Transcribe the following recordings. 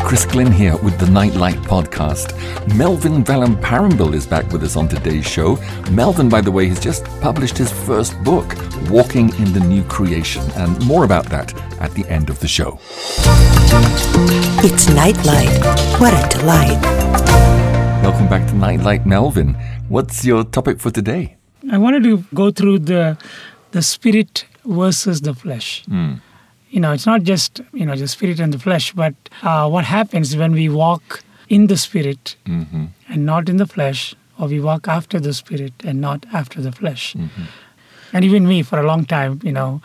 Chris Glynn here with the Nightlight Podcast. Melvin Valamparambil is back with us on today's show. Melvin, by the way, has just published his first book, Walking in the New Creation, and more about that at the end of the show. It's Nightlight. What a delight. Welcome back to Nightlight, Melvin. What's your topic for today? I wanted to go through the spirit versus the flesh. It's not just, the spirit and the flesh, but what happens when we walk in the spirit and not in the flesh, or we walk after the spirit and not after the flesh. And even me, for a long time,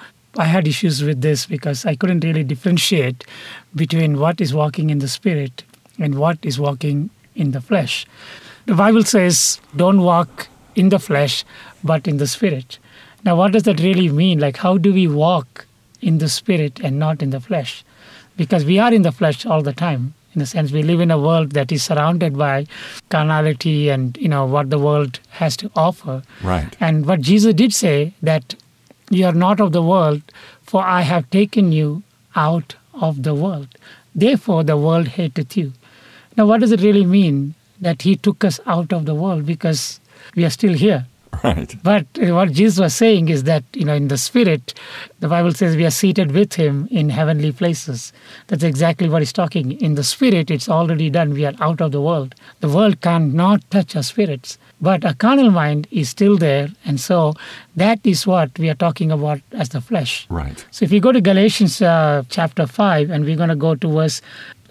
I had issues with this because I couldn't really differentiate between what is walking in the spirit and what is walking in the flesh. The Bible says, don't walk in the flesh, but in the spirit. Now, what does that really mean? Like, how do we walk in the spirit and not in the flesh? Because we are in the flesh all the time. In a sense, we live in a world that is surrounded by carnality and, what the world has to offer. Right. And what Jesus did say, that you are not of the world, for I have taken you out of the world. Therefore, the world hateth you. Now, what does it really mean that he took us out of the world? Because we are still here. Right. But what Jesus was saying is that, in the spirit, the Bible says we are seated with him in heavenly places. That's exactly what he's talking. In the spirit, it's already done. We are out of the world. The world cannot touch our spirits. But a carnal mind is still there. And so that is what we are talking about as the flesh. Right. So if you go to Galatians chapter 5, and we're going to go to verse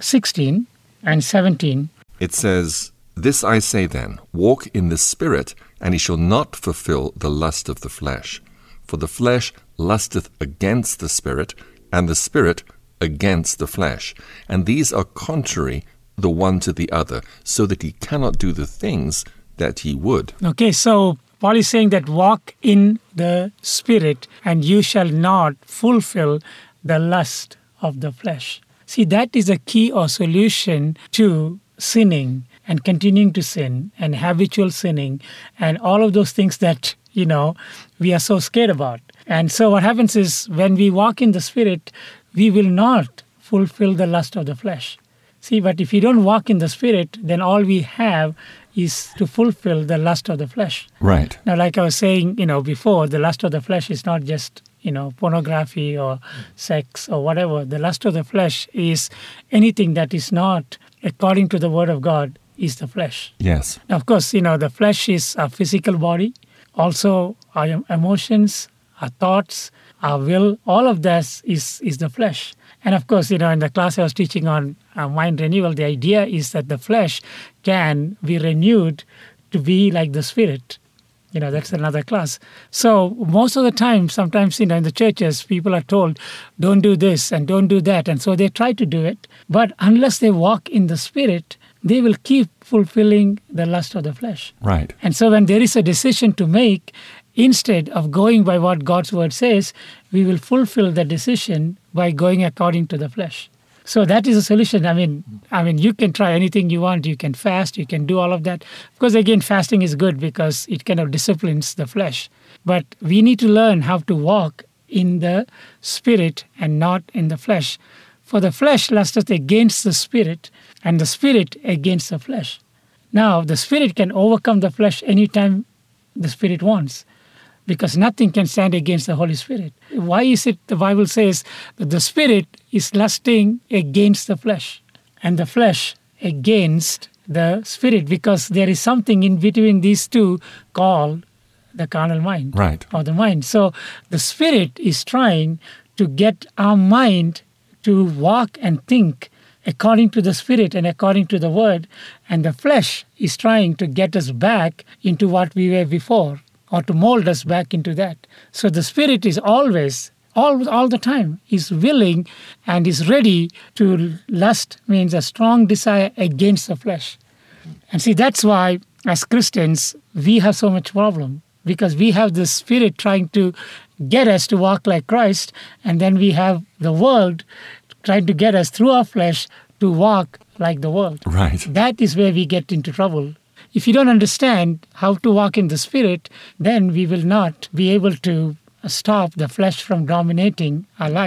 16 and 17. It says, "This I say then, walk in the Spirit, and ye shall not fulfill the lust of the flesh. For the flesh lusteth against the Spirit, and the Spirit against the flesh. And these are contrary the one to the other, so that ye cannot do the things that ye would." Okay, so Paul is saying that walk in the Spirit, and you shall not fulfill the lust of the flesh. See, that is a key or solution to sinning and continuing to sin and habitual sinning and all of those things that, we are so scared about. And so what happens is when we walk in the Spirit, we will not fulfill the lust of the flesh. See, but if you don't walk in the Spirit, then all we have is to fulfill the lust of the flesh. Right. Now, like I was saying, before, the lust of the flesh is not just, pornography or sex or whatever. The lust of the flesh is anything that is not according to the Word of God is the flesh. Yes. Now, of course, the flesh is our physical body, also our emotions, our thoughts, our will, all of that is the flesh. And of course, in the class I was teaching on mind renewal, the idea is that the flesh can be renewed to be like the Spirit. That's another class. So most of the time, sometimes, in the churches, people are told, don't do this and don't do that. And so they try to do it. But unless they walk in the Spirit, they will keep fulfilling the lust of the flesh. Right. And so when there is a decision to make, instead of going by what God's word says, we will fulfill the decision by going according to the flesh. So that is a solution. I mean, you can try anything you want. You can fast. You can do all of that. Of course, again, fasting is good because it kind of disciplines the flesh. But we need to learn how to walk in the Spirit and not in the flesh. For the flesh lusteth against the Spirit, and the Spirit against the flesh. Now, the Spirit can overcome the flesh anytime the Spirit wants, because nothing can stand against the Holy Spirit. Why is it the Bible says that the Spirit is lusting against the flesh and the flesh against the Spirit? Because there is something in between these two called the carnal mind. Right. Or the mind. So the Spirit is trying to get our mind to walk and think according to the Spirit and according to the Word, and the flesh is trying to get us back into what we were before, or to mold us back into that. So the Spirit is always, all the time, is willing and is ready to lust, means a strong desire against the flesh. And see, that's why, as Christians, we have so much problem, because we have the Spirit trying to get us to walk like Christ, and then we have the world trying to get us through our flesh to walk like the world. Right. That is where we get into trouble. If you don't understand how to walk in the Spirit, then we will not be able to stop the flesh from dominating our life.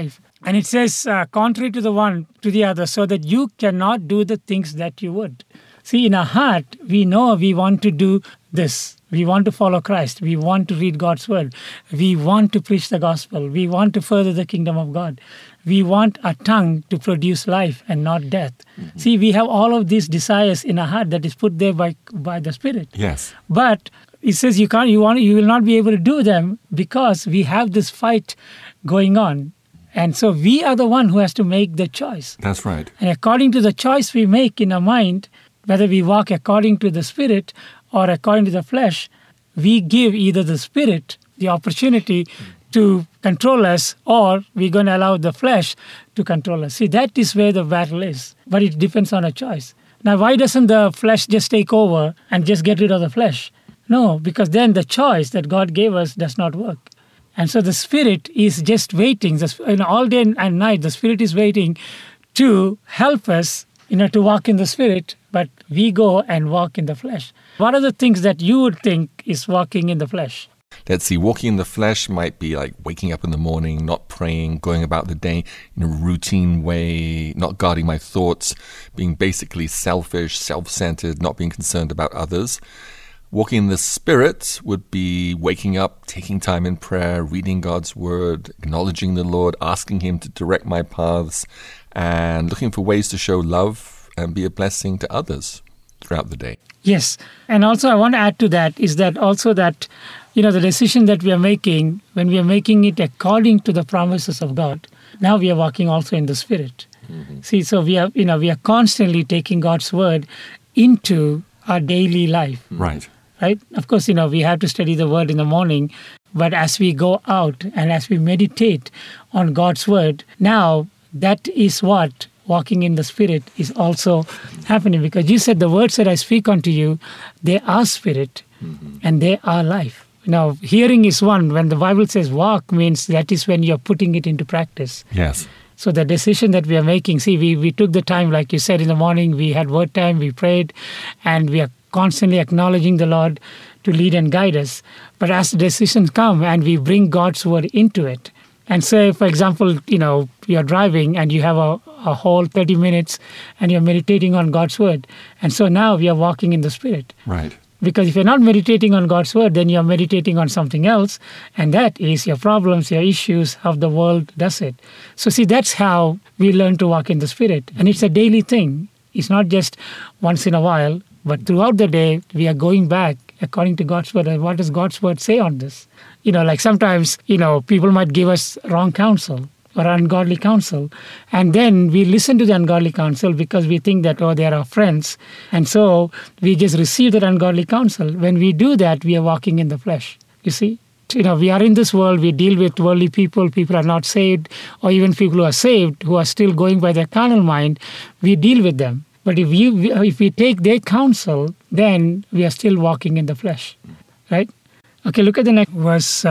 And it says, contrary to the one, to the other, so that you cannot do the things that you would. See, in our heart, we know we want to do this. We want to follow Christ. We want to read God's word. We want to preach the gospel. We want to further the kingdom of God. We want our tongue to produce life and not death. Mm-hmm. See, we have all of these desires in our heart that is put there by the Spirit. Yes. But it says you will not be able to do them because we have this fight going on. And so we are the one who has to make the choice. That's right. And according to the choice we make in our mind, whether we walk according to the Spirit or according to the flesh, we give either the Spirit the opportunity to control us, or we're going to allow the flesh to control us. See, that is where the battle is. But it depends on a choice. Now, why doesn't the flesh just take over and just get rid of the flesh? No, because then the choice that God gave us does not work. And so the Spirit is just waiting. All day and night, the Spirit is waiting to help us, to walk in the Spirit, but we go and walk in the flesh. What are the things that you would think is walking in the flesh? Let's see, walking in the flesh might be like waking up in the morning, not praying, going about the day in a routine way, not guarding my thoughts, being basically selfish, self-centered, not being concerned about others. Walking in the Spirit would be waking up, taking time in prayer, reading God's word, acknowledging the Lord, asking Him to direct my paths, and looking for ways to show love and be a blessing to others throughout the day. Yes. And also I want to add to that is that also that, the decision that we are making, when we are making it according to the promises of God, now we are walking also in the Spirit. Mm-hmm. See, so we are constantly taking God's word into our daily life. Right. Right? Of course, we have to study the word in the morning, but as we go out and as we meditate on God's word, now that is what walking in the Spirit is also happening, because you said the words that I speak unto you, they are spirit and they are life. Now, hearing is one. When the Bible says walk, means that is when you're putting it into practice. Yes. So the decision that we are making, see, we took the time, like you said, in the morning, we had word time, we prayed, and we are constantly acknowledging the Lord to lead and guide us. But as the decisions come and we bring God's word into it, and say, for example, you're driving and you have a whole 30 minutes and you're meditating on God's word. And so now we are walking in the Spirit. Right. Because if you're not meditating on God's word, then you're meditating on something else. And that is your problems, your issues, how the world does it. So see, that's how we learn to walk in the Spirit. And it's a daily thing. It's not just once in a while, but throughout the day, we are going back according to God's word. And what does God's word say on this? Like sometimes, people might give us wrong counsel or ungodly counsel. And then we listen to the ungodly counsel because we think that, they're our friends. And so we just receive that ungodly counsel. When we do that, we are walking in the flesh. You see? We are in this world, we deal with worldly people are not saved, or even people who are saved, who are still going by their carnal mind, we deal with them. But if we take their counsel, then we are still walking in the flesh. Right? Okay, look at the next verse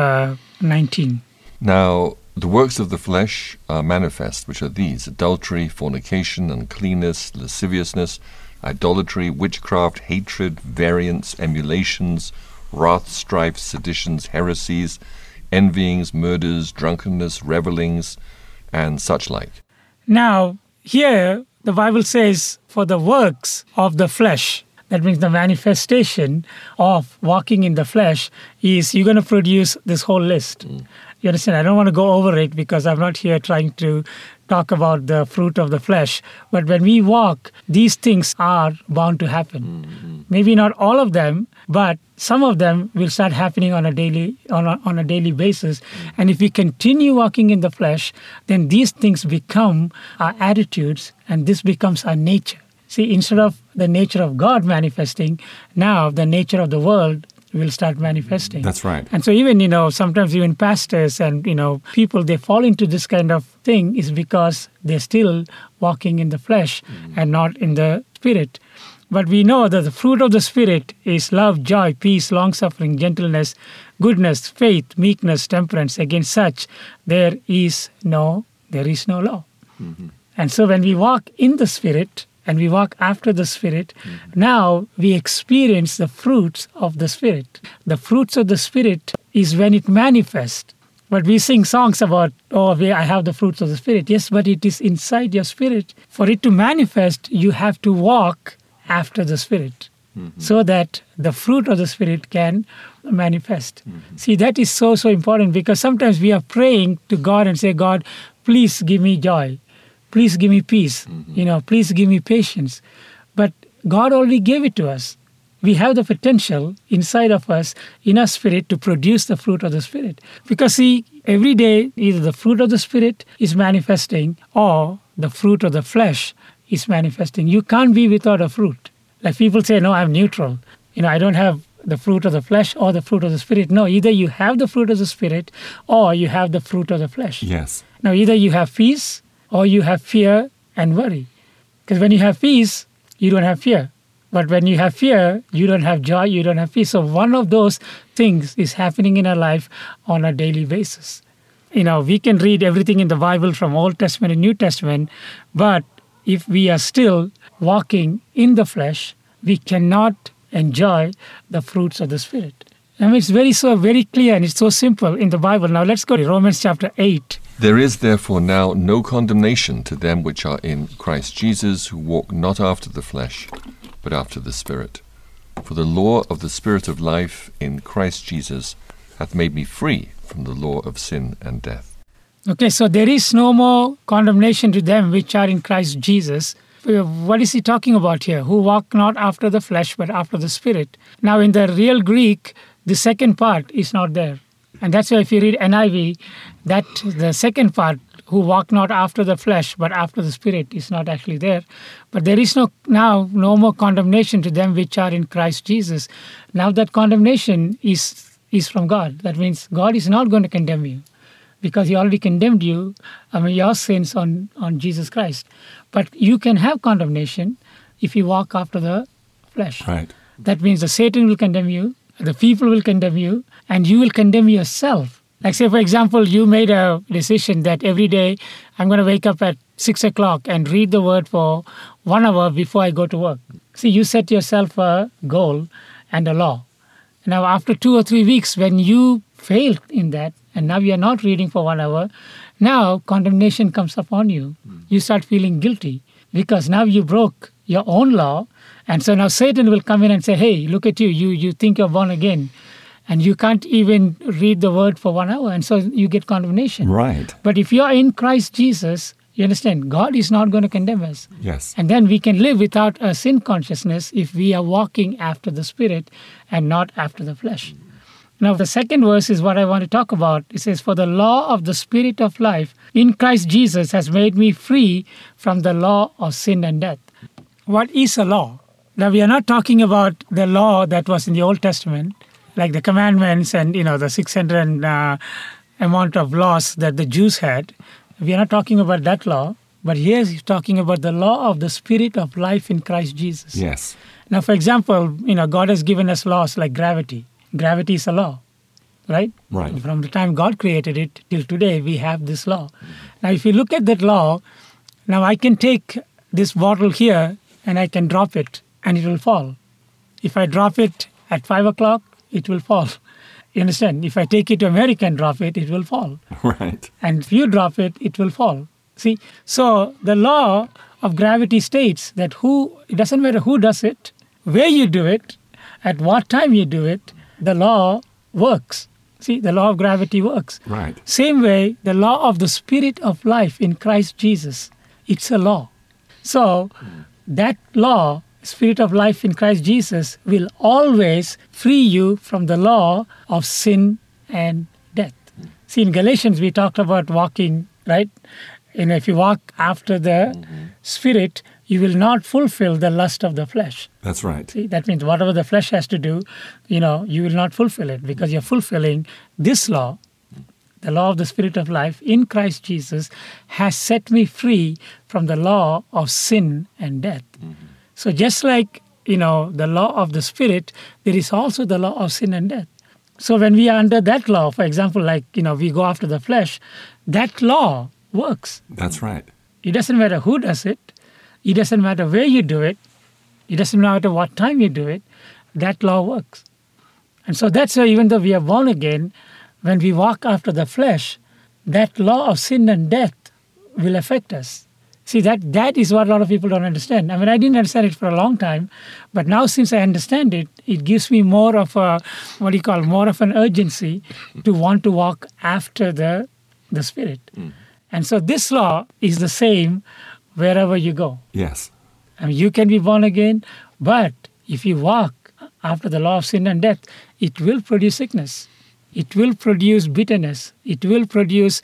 19. Now, the works of the flesh are manifest, which are these: adultery, fornication, uncleanness, lasciviousness, idolatry, witchcraft, hatred, variance, emulations, wrath, strife, seditions, heresies, envyings, murders, drunkenness, revellings, and such like. Now, here the Bible says, for the works of the flesh, that means the manifestation of walking in the flesh, is you're going to produce this whole list. You understand? I don't want to go over it because I'm not here trying to talk about the fruit of the flesh. But when we walk, these things are bound to happen. Maybe not all of them, but some of them will start happening on a daily basis. And if we continue walking in the flesh, then these things become our attitudes, and this becomes our nature. See, instead of the nature of God manifesting, now the nature of the world will start manifesting. That's right. And so even, sometimes even pastors and, people, they fall into this kind of thing is because they're still walking in the flesh and not in the Spirit. But we know that the fruit of the Spirit is love, joy, peace, long-suffering, gentleness, goodness, faith, meekness, temperance. Against such, there is no law. Mm-hmm. And so when we walk in the Spirit and we walk after the Spirit, now we experience the fruits of the Spirit. The fruits of the Spirit is when it manifests. But we sing songs about, I have the fruits of the Spirit. Yes, but it is inside your spirit. For it to manifest, you have to walk after the Spirit so that the fruit of the Spirit can manifest. See, that is so, so important, because sometimes we are praying to God and say, God, please give me joy. Please give me peace. Please give me patience. But God already gave it to us. We have the potential inside of us, in our spirit, to produce the fruit of the Spirit. Because see, every day, either the fruit of the Spirit is manifesting or the fruit of the flesh is manifesting. You can't be without a fruit. Like people say, no, I'm neutral. I don't have the fruit of the flesh or the fruit of the Spirit. No, either you have the fruit of the Spirit or you have the fruit of the flesh. Yes. Now, either you have peace or you have fear and worry. Because when you have peace, you don't have fear. But when you have fear, you don't have joy, you don't have peace. So one of those things is happening in our life on a daily basis. We can read everything in the Bible from Old Testament and New Testament, but if we are still walking in the flesh, we cannot enjoy the fruits of the Spirit. It's very clear and it's so simple in the Bible. Now let's go to Romans chapter 8. There is therefore now no condemnation to them which are in Christ Jesus, who walk not after the flesh, but after the Spirit. For the law of the Spirit of life in Christ Jesus hath made me free from the law of sin and death. Okay, so there is no more condemnation to them which are in Christ Jesus. What is he talking about here? Who walk not after the flesh, but after the Spirit. Now, in the real Greek, the second part is not there. And that's why if you read NIV, that the second part, who walk not after the flesh, but after the Spirit, is not actually there. But there is no more condemnation to them which are in Christ Jesus. Now that condemnation is from God. That means God is not going to condemn you, because he already condemned you, your sins on Jesus Christ. But you can have condemnation if you walk after the flesh. Right. That means the Satan will condemn you, the people will condemn you, and you will condemn yourself. Like say, for example, you made a decision that every day I'm going to wake up at 6 o'clock and read the word for 1 hour before I go to work. See, you set yourself a goal and a law. Now, after 2 or 3 weeks, when you failed in that, and now you are not reading for 1 hour, now condemnation comes upon you. You start feeling guilty because now you broke your own law. And so now Satan will come in and say, hey, look at you. You think you're born again. And you can't even read the word for 1 hour. And so you get condemnation. Right. But if you are in Christ Jesus, you understand, God is not going to condemn us. Yes. And then we can live without a sin consciousness if we are walking after the Spirit and not after the flesh. Now, the second verse is what I want to talk about. It says, for the law of the Spirit of life in Christ Jesus has made me free from the law of sin and death. What is a law? Now, we are not talking about the law that was in the Old Testament, like the commandments and, the 600 amount of laws that the Jews had. We are not talking about that law, but here he's talking about the law of the Spirit of life in Christ Jesus. Yes. Now, for example, God has given us laws like gravity. Gravity is a law, right? Right. From the time God created it till today, we have this law. Now, if you look at that law, now I can take this bottle here and I can drop it and it will fall. If I drop it at 5 o'clock, it will fall. You understand? If I take it to America and drop it, it will fall. Right. And if you drop it, it will fall. See? So the law of gravity states that it doesn't matter who does it, where you do it, at what time you do it, the law works. See, the law of gravity works. Right. Same way, the law of the Spirit of life in Christ Jesus, it's a law. So that law, Spirit of life in Christ Jesus, will always free you from the law of sin and death. See, in Galatians, we talked about walking, right? If you walk after the Spirit, you will not fulfill the lust of the flesh. That's right. See, that means whatever the flesh has to do, you will not fulfill it because you're fulfilling this law. The law of the Spirit of life in Christ Jesus has set me free from the law of sin and death. So just like, the law of the Spirit, there is also the law of sin and death. So when we are under that law, for example, like, we go after the flesh, that law works. That's right. It doesn't matter who does it. It doesn't matter where you do it. It doesn't matter what time you do it. That law works. And so that's why even though we are born again, when we walk after the flesh, that law of sin and death will affect us. See, that is what a lot of people don't understand. I mean, I didn't understand it for a long time, but now since I understand it, it gives me more of more of an urgency to want to walk after the Spirit. And so this law is the same wherever you go. Yes. I mean, you can be born again, but if you walk after the law of sin and death, it will produce sickness. It will produce bitterness. It will produce,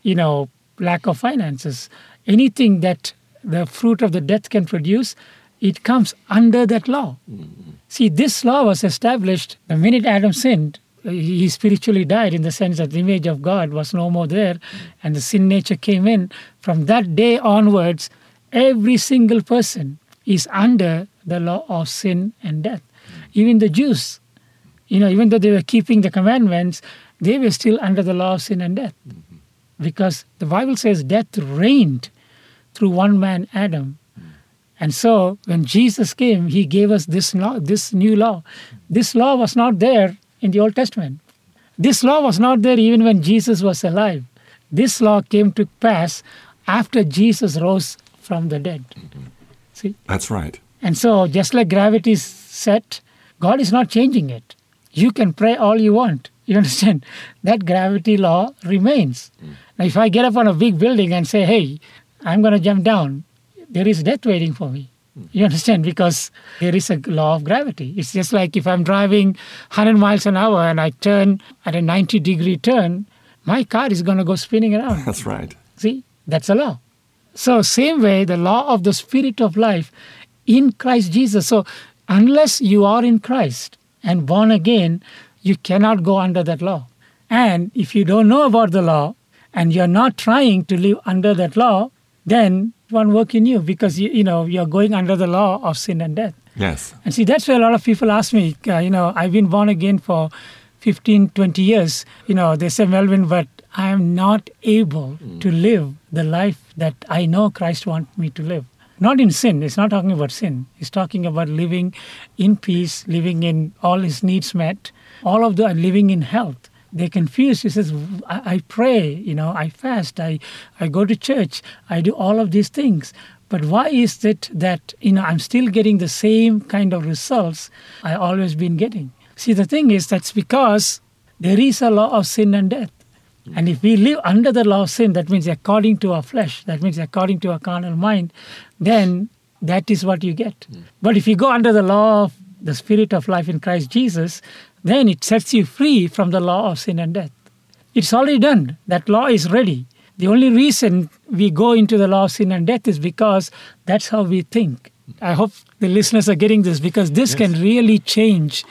lack of finances. Anything that the fruit of the death can produce, it comes under that law. See, this law was established the minute Adam sinned. He spiritually died in the sense that the image of God was no more there, and the sin nature came in. From that day onwards, every single person is under the law of sin and death. Even the Jews, even though they were keeping the commandments, they were still under the law of sin and death. Because the Bible says death reigned through one man, Adam. And so when Jesus came, he gave us this law, this new law. This law was not there in the Old Testament. This law was not there even when Jesus was alive. This law came to pass after Jesus rose from the dead. See? That's right. And so just like gravity is set, God is not changing it. You can pray all you want. You understand? That gravity law remains. Now, if I get up on a big building and say, hey, I'm going to jump down, there is death waiting for me. You understand? Because there is a law of gravity. It's just like if I'm driving 100 miles an hour and I turn at a 90-degree turn, my car is going to go spinning around. That's right. See? That's a law. So same way, the law of the Spirit of life in Christ Jesus. So unless you are in Christ and born again, you cannot go under that law. And if you don't know about the law and you're not trying to live under that law, then it won't work in you because you're going under the law of sin and death. Yes. And see, that's why a lot of people ask me, I've been born again for 15, 20 years. They say, Melvin, but I am not able to live the life that I know Christ wants me to live. Not in sin. It's not talking about sin. It's talking about living in peace, living in all his needs met, all of the living in health. They're confused. He says, I pray, I fast, I go to church, I do all of these things. But why is it that, I'm still getting the same kind of results I always been getting? See, the thing is, that's because there is a law of sin and death. And if we live under the law of sin, that means according to our flesh, that means according to our carnal mind, then that is what you get. But if you go under the law of the Spirit of life in Christ Jesus, then it sets you free from the law of sin and death. It's already done. That law is ready. The only reason we go into the law of sin and death is because that's how we think. I hope the listeners are getting this because this can really change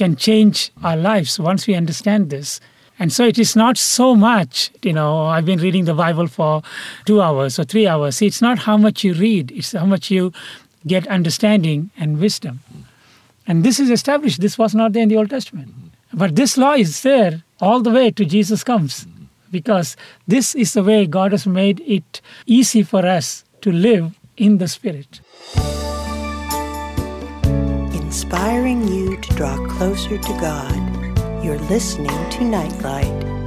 our lives once we understand this. And so it is not so much, I've been reading the Bible for 2 hours or 3 hours. See, it's not how much you read, it's how much you get understanding and wisdom. And this is established. This was not there in the Old Testament. But this law is there all the way to Jesus comes because this is the way God has made it easy for us to live in the Spirit. Inspiring you to draw closer to God. You're listening to Nightlight.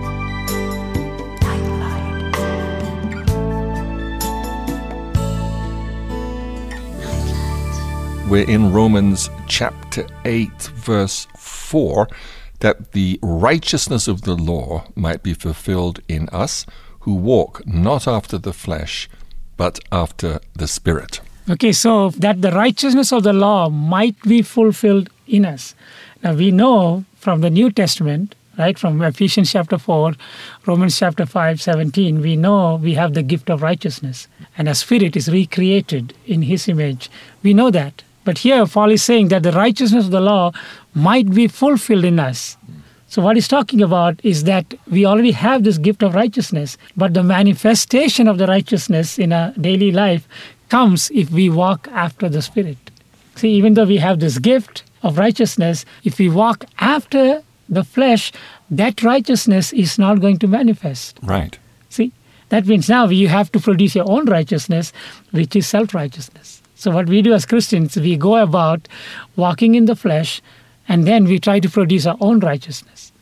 We're in Romans chapter 8, verse 4, that the righteousness of the law might be fulfilled in us who walk not after the flesh, but after the Spirit. Okay, so that the righteousness of the law might be fulfilled in us. Now we know from the New Testament, right, from Ephesians chapter 4, Romans chapter 5, 17, we know we have the gift of righteousness. And our spirit is recreated in his image. We know that. But here Paul is saying that the righteousness of the law might be fulfilled in us. So what he's talking about is that we already have this gift of righteousness, but the manifestation of the righteousness in our daily life comes if we walk after the Spirit. See, even though we have this gift of righteousness, if we walk after the flesh, that righteousness is not going to manifest. Right. See, that means now you have to produce your own righteousness, which is self-righteousness. So what we do as Christians, we go about walking in the flesh, and then we try to produce our own righteousness.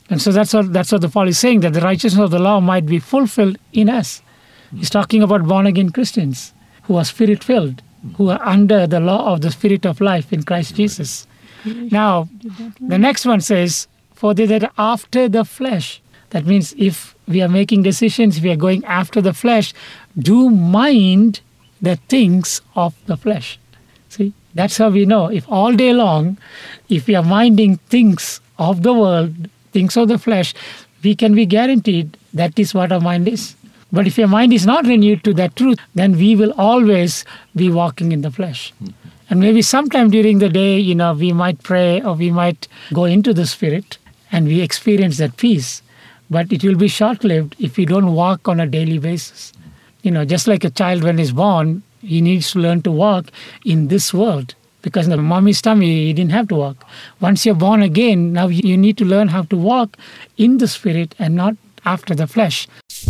And so that's what the Paul is saying, that the righteousness of the law might be fulfilled in us. He's talking about born-again Christians who are Spirit-filled, who are under the law of the Spirit of life in Christ Jesus. Now, the next one says, for they that are after the flesh. That means if we are making decisions, we are going after the flesh, do mind the things of the flesh. See, that's how we know. If all day long, if we are minding things of the world, things of the flesh, we can be guaranteed that is what our mind is. But if your mind is not renewed to that truth, then we will always be walking in the flesh. And maybe sometime during the day, we might pray or we might go into the Spirit and we experience that peace. But it will be short-lived if we don't walk on a daily basis. Just like a child when he's born, he needs to learn to walk in this world. Because in the mommy's tummy, he didn't have to walk. Once you're born again, now you need to learn how to walk in the Spirit and not after the flesh.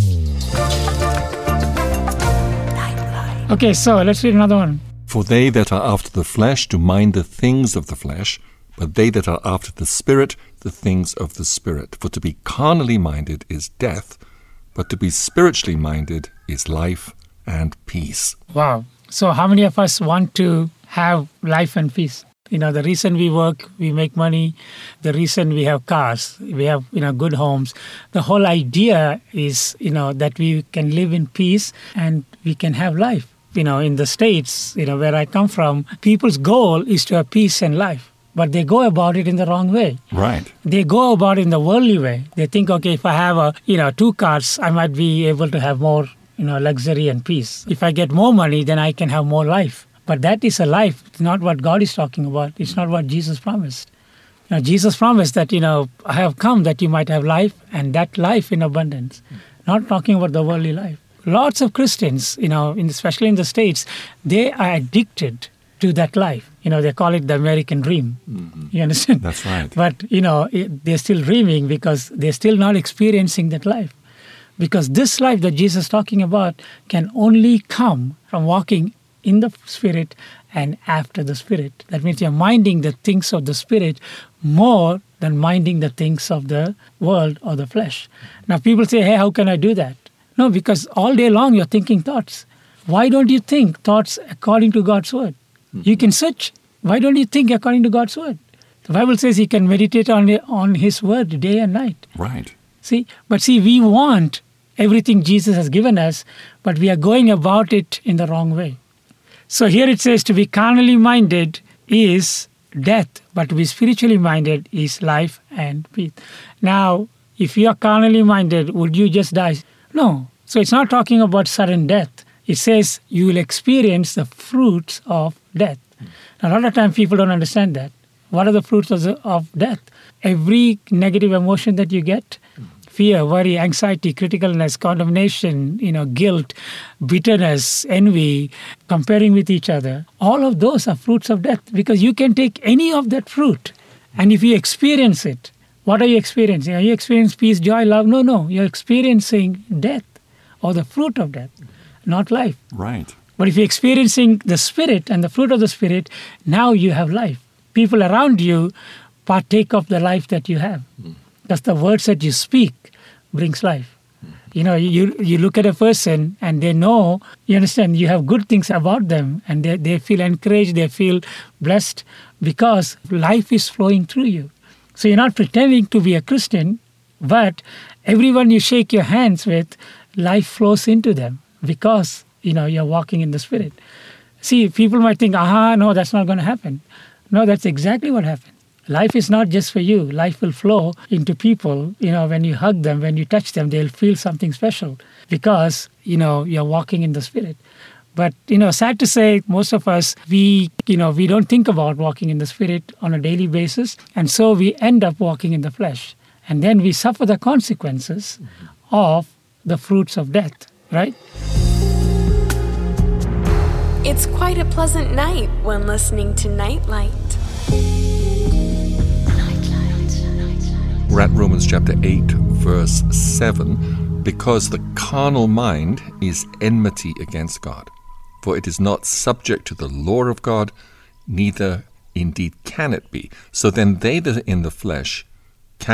Okay, so let's read another one. For they that are after the flesh do mind the things of the flesh, but they that are after the Spirit, the things of the Spirit. For to be carnally minded is death, but to be spiritually minded is life and peace. Wow. So how many of us want to have life and peace? The reason we work, we make money, the reason we have cars, we have, good homes. The whole idea is, that we can live in peace and we can have life. In the States, where I come from, people's goal is to have peace and life. But they go about it in the wrong way. Right. They go about it in the worldly way. They think, okay, if I have 2 cars, I might be able to have more, luxury and peace. If I get more money, then I can have more life. But that is a life. It's not what God is talking about. It's not what Jesus promised. Jesus promised that, I have come that you might have life and that life in abundance. Not talking about the worldly life. Lots of Christians, especially in the States, they are addicted to that life. They call it the American dream. Mm-hmm. You understand? That's right. But, they're still dreaming because they're still not experiencing that life. Because this life that Jesus is talking about can only come from walking in the Spirit and after the Spirit. That means you're minding the things of the Spirit more than minding the things of the world or the flesh. Now, people say, hey, how can I do that? No, because all day long you're thinking thoughts. Why don't you think thoughts according to God's Word? Mm-hmm. You can search. Why don't you think according to God's Word? The Bible says you can meditate on His Word day and night. Right. See, we want everything Jesus has given us, but we are going about it in the wrong way. So here it says to be carnally minded is death, but to be spiritually minded is life and peace. Now, if you are carnally minded, would you just die? No. So it's not talking about sudden death. It says you will experience the fruits of death. Now, a lot of times people don't understand that. What are the fruits of death? Every negative emotion that you get, fear, worry, anxiety, criticalness, condemnation, guilt, bitterness, envy, comparing with each other, all of those are fruits of death because you can take any of that fruit and if you experience it, what are you experiencing? Are you experiencing peace, joy, love? No. You're experiencing death or the fruit of death, not life. Right. But if you're experiencing the Spirit and the fruit of the Spirit, now you have life. People around you partake of the life that you have. Because the words that you speak brings life. You look at a person and they know, you understand, you have good things about them and they feel encouraged, they feel blessed because life is flowing through you. So you're not pretending to be a Christian, but everyone you shake your hands with, life flows into them because, you're walking in the Spirit. See, people might think, no, that's not going to happen. No, that's exactly what happened. Life is not just for you. Life will flow into people. When you hug them, when you touch them, they'll feel something special because, you're walking in the Spirit. But, sad to say, most of us, we don't think about walking in the Spirit on a daily basis. And so we end up walking in the flesh. And then we suffer the consequences of the fruits of death, right? It's quite a pleasant night when listening to Nightlight. We're at Romans chapter 8, verse 7. Because the carnal mind is enmity against God. For it is not subject to the law of God, neither indeed can it be. So then they that are in the flesh cannot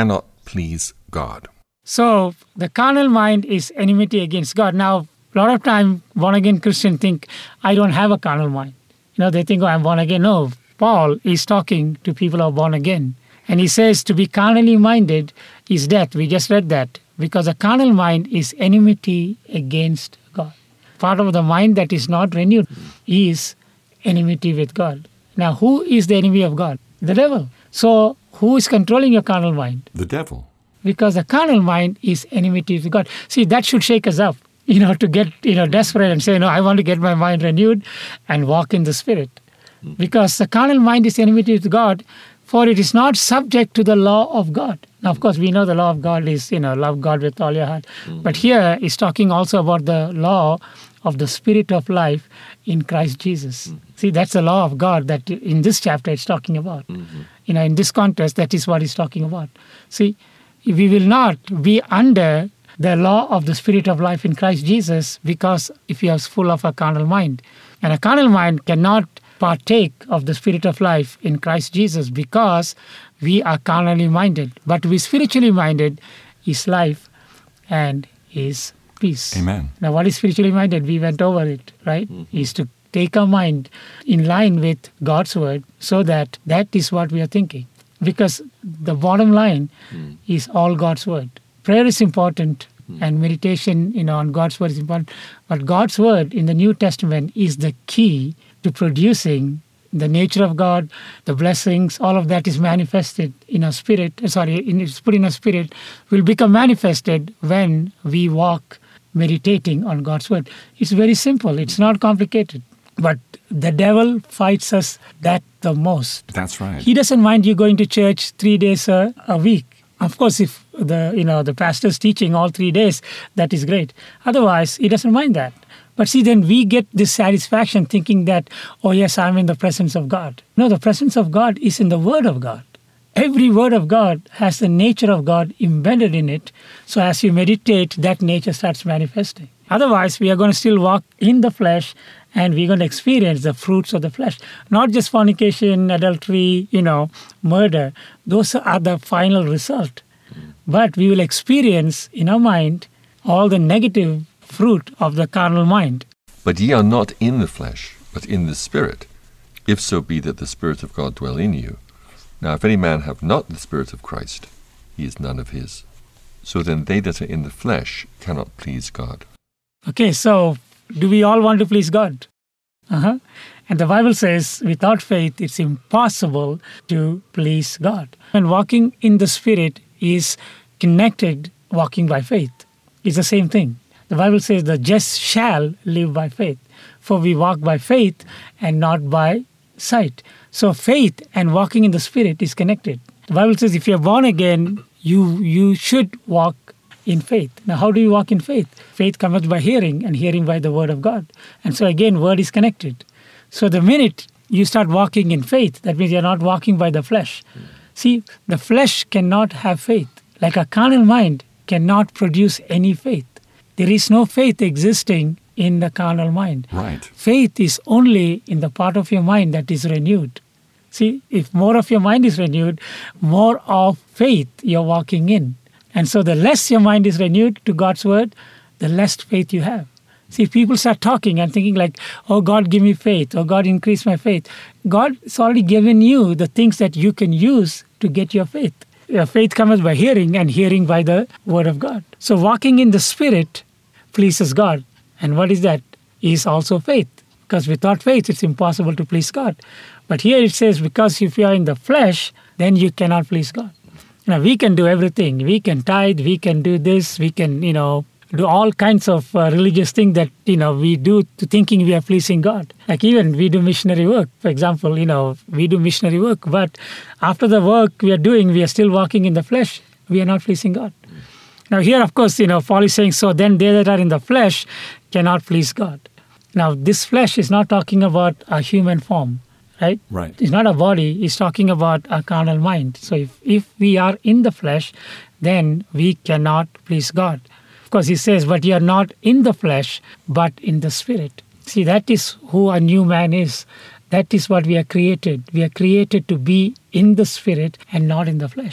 please God. So the carnal mind is enmity against God. Now, a lot of time, born-again Christians think, I don't have a carnal mind. They think, I'm born again. No, Paul is talking to people who are born again. And he says to be carnally minded is death. We just read that. Because a carnal mind is enmity against God. Part of the mind that is not renewed is enmity with God. Now, who is the enemy of God? The devil. So, who is controlling your carnal mind? The devil. Because the carnal mind is enmity with God. See, that should shake us up, to get, desperate and say, I want to get my mind renewed and walk in the Spirit. Because the carnal mind is enmity with God, for it is not subject to the law of God. Now, of course, we know the law of God is, love God with all your heart. But here is talking also about the law of the Spirit of life in Christ Jesus. See, that's the law of God that in this chapter it's talking about. In this context, that is what he's talking about. See, we will not be under the law of the Spirit of life in Christ Jesus, because if you are full of a carnal mind. And a carnal mind cannot partake of the Spirit of life in Christ Jesus because we are carnally minded. But to be spiritually minded is life and is peace. Amen. Now, what is spiritually minded? We went over it, right? Is to take our mind in line with God's word so that is what we are thinking. Because the bottom line is all God's word. Prayer is important and meditation, on God's word is important. But God's word in the New Testament is the key to producing the nature of God, the blessings, all of that is manifested in our spirit. It's put in our spirit, will become manifested when we walk meditating on God's word. It's very simple. It's not complicated. But the devil fights us that the most. That's right. He doesn't mind you going to church 3 days a week. Of course, if the pastor's teaching all 3 days, that is great. Otherwise, he doesn't mind that. But see, then we get this satisfaction thinking that, oh yes, I'm in the presence of God. No, the presence of God is in the Word of God. Every word of God has the nature of God embedded in it. So as you meditate, that nature starts manifesting. Otherwise, we are going to still walk in the flesh and we're going to experience the fruits of the flesh. Not just fornication, adultery, murder. Those are the final result. But we will experience in our mind all the negative fruit of the carnal mind. But ye are not in the flesh, but in the Spirit, if so be that the Spirit of God dwell in you. Now if any man have not the Spirit of Christ, he is none of his. So then they that are in the flesh cannot please God. Okay, so do we all want to please God? And the Bible says, without faith, it's impossible to please God. And walking in the Spirit is connected walking by faith. It's the same thing. The Bible says, the just shall live by faith. For we walk by faith and not by sight. So faith and walking in the Spirit is connected. The Bible says, if you're born again, you should walk in faith. Now, how do you walk in faith? Faith comes by hearing, and hearing by the word of God. And so again, word is connected. So the minute you start walking in faith, that means you're not walking by the flesh. See, the flesh cannot have faith. Like a carnal mind cannot produce any faith. There is no faith existing in the carnal mind. Right. Faith is only in the part of your mind that is renewed. See, if more of your mind is renewed, more of faith you're walking in. And so the less your mind is renewed to God's word, the less faith you have. See, people start talking and thinking like, oh, God, give me faith. Oh, God, increase my faith. God has already given you the things that you can use to get your faith. Your faith comes by hearing, and hearing by the word of God. So walking in the Spirit pleases God. And what is that? Is also faith. Because without faith, it's impossible to please God. But here it says, because if you are in the flesh, then you cannot please God. Now, we can do everything. We can tithe, we can do this, we can, do all kinds of religious things that, we do to thinking we are pleasing God. Like even we do missionary work. For example, we do missionary work, but after the work we are doing, we are still walking in the flesh. We are not pleasing God. Now here, of course, Paul is saying, so then they that are in the flesh cannot please God. Now, this flesh is not talking about a human form. Right? Right. It's not a body. It's talking about a carnal mind. So if we are in the flesh, then we cannot please God. Of course, he says, but you are not in the flesh, but in the Spirit. See, that is who a new man is. That is what we are created. We are created to be in the Spirit and not in the flesh.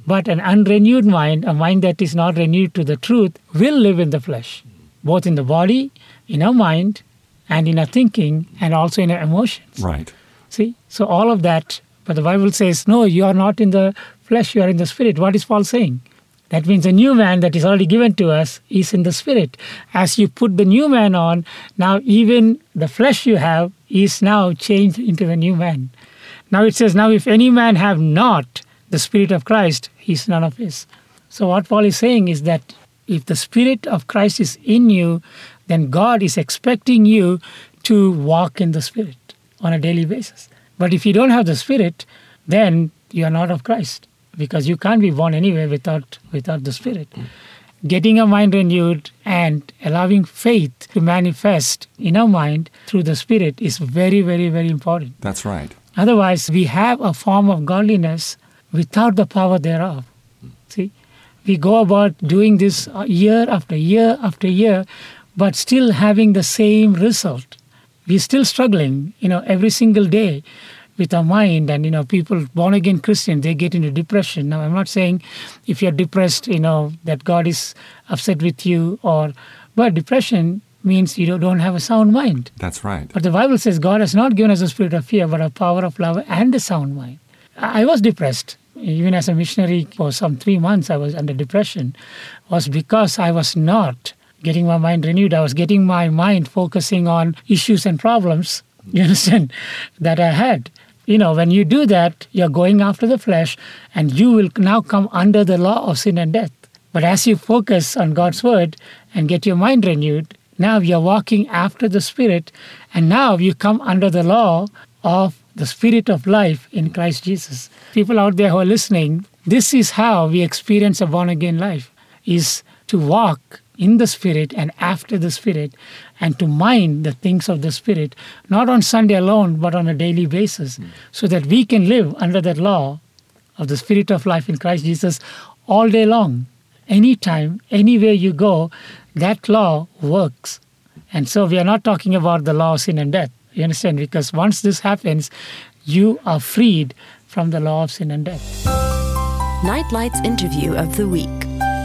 But an unrenewed mind, a mind that is not renewed to the truth, will live in the flesh, both in the body, in our mind, and in our thinking, and also in our emotions. Right. See? So all of that, but the Bible says, no, you are not in the flesh, you are in the spirit. What is Paul saying? That means the new man that is already given to us is in the spirit. As you put the new man on, now even the flesh you have is now changed into the new man. Now it says, now if any man have not the Spirit of Christ, he is none of his. So what Paul is saying is that if the Spirit of Christ is in you, then God is expecting you to walk in the Spirit on a daily basis. But if you don't have the Spirit, then you are not of Christ, because you can't be born anyway without the Spirit. Getting a mind renewed and allowing faith to manifest in our mind through the Spirit is very, very, very important. That's right. Otherwise, we have a form of godliness without the power thereof. See, we go about doing this year after year after year, but still having the same result. We're still struggling, every single day with our mind. And, people, born-again Christians, they get into depression. Now, I'm not saying if you're depressed, that God is upset with you, but depression means you don't have a sound mind. That's right. But the Bible says God has not given us a spirit of fear, but a power of love and a sound mind. I was depressed. Even as a missionary for some 3 months, I was under depression. Was because I was not getting my mind renewed. I was getting my mind focusing on issues and problems, you understand, that I had. When you do that, you're going after the flesh, and you will now come under the law of sin and death. But as you focus on God's word and get your mind renewed, now you're walking after the Spirit, and now you come under the law of the Spirit of life in Christ Jesus. People out there who are listening, this is how we experience a born-again life, is to walk in the Spirit and after the Spirit, and to mind the things of the Spirit, not on Sunday alone, but on a daily basis, so that we can live under that law of the Spirit of life in Christ Jesus all day long. Anytime, anywhere you go, that law works. And so we are not talking about the law of sin and death. You understand? Because once this happens, you are freed from the law of sin and death. Nightlight's interview of the week.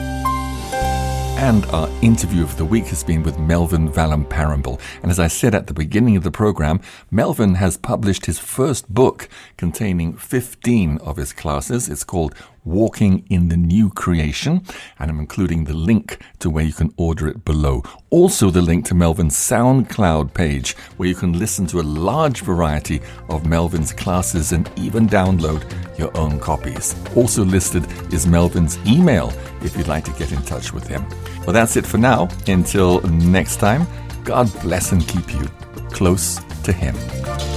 And our interview of the week has been with Melvin Valamparambil. And as I said at the beginning of the program, Melvin has published his first book containing 15 of his classes. It's called Walking in the New Creation, and I'm including the link to where you can order it below. Also the link to Melvin's SoundCloud page, where you can listen to a large variety of Melvin's classes and even download your own copies. Also listed is Melvin's email if you'd like to get in touch with him. Well, that's it for now. Until next time, God bless and keep you close to Him.